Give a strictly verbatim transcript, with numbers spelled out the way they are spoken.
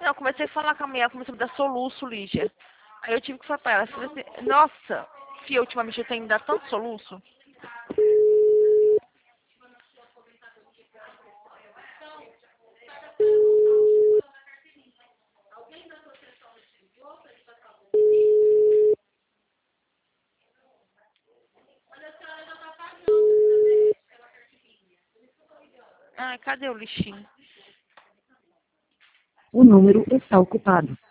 Não, eu comecei a falar com a mulher, comecei a me dar soluço, Lígia. Aí eu tive que falar pra ela, falei assim, nossa, fia, ultimamente eu tenho que dar tanto soluço. Ai, cadê o lixinho? O número está ocupado.